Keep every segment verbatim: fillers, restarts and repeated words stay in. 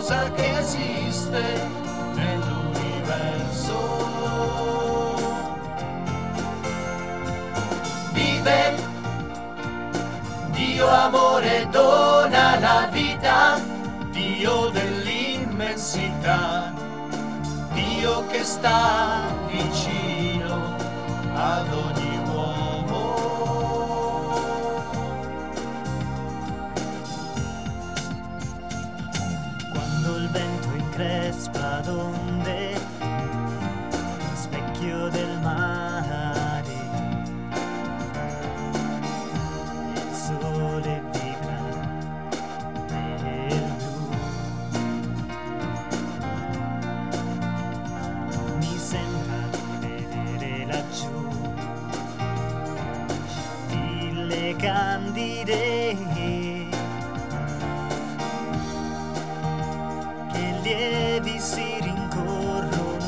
cosa che esiste nell'universo. Vive, Dio amore dona la vita, Dio dell'immensità, Dio che sta vicino ad ogni uomo. Quando il vento increspa d'onde, specchio del mare, il sole vibra nel blu. Mi sembra di vedere laggiù scintille candide che lievi si rincorrono,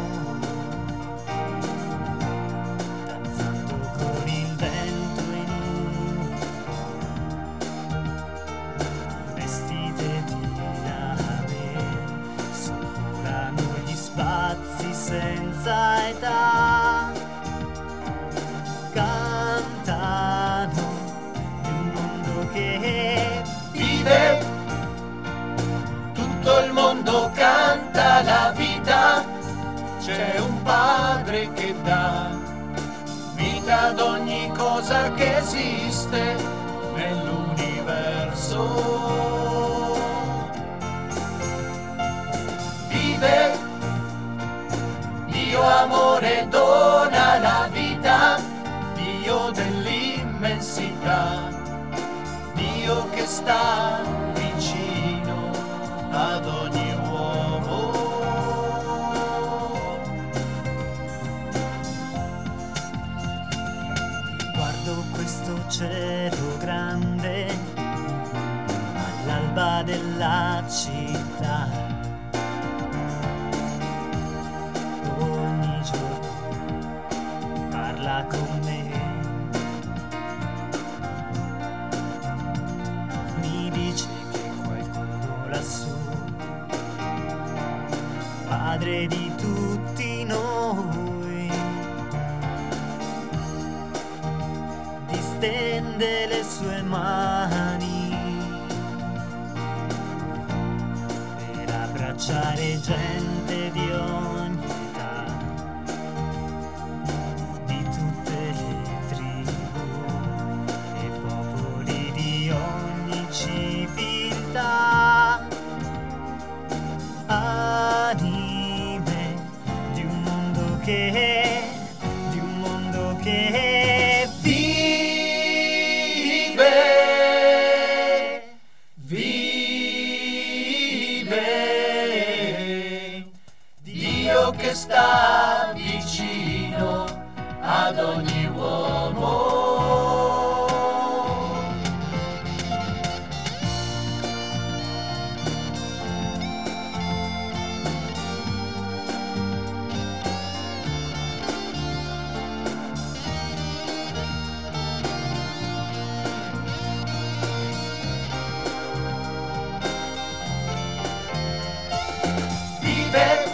danzando con il vento in nu, vestite di lame, sorvolano gli spazi senza età, cantano di un mondo che Vive, tutto il mondo canta la vita, c'è un padre che dà vita ad ogni cosa che esiste nell'universo. Vive, Dio amore dona la vita, Dio dell'immensità, Dio che sta vicino ad ogni uomo. guardo questo cielo grande all'alba della città. Ogni giorno parla con me, mi dice che qualcuno lassù, padre di tutti noi, distende le sue mani per abbracciare gente di ogni età, di tutte le tribù e popoli di ogni civiltà, anime di un mondo che, di un mondo che Vive, vive, Dio che sta vicino ad ogni uomo. Vive,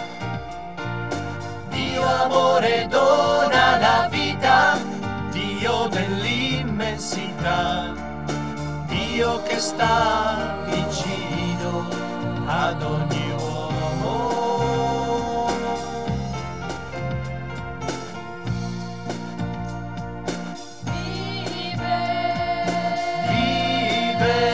Dio amore dona la vita, Dio dell'immensità, Dio che sta vicino ad ogni uomo. Vive, Vive,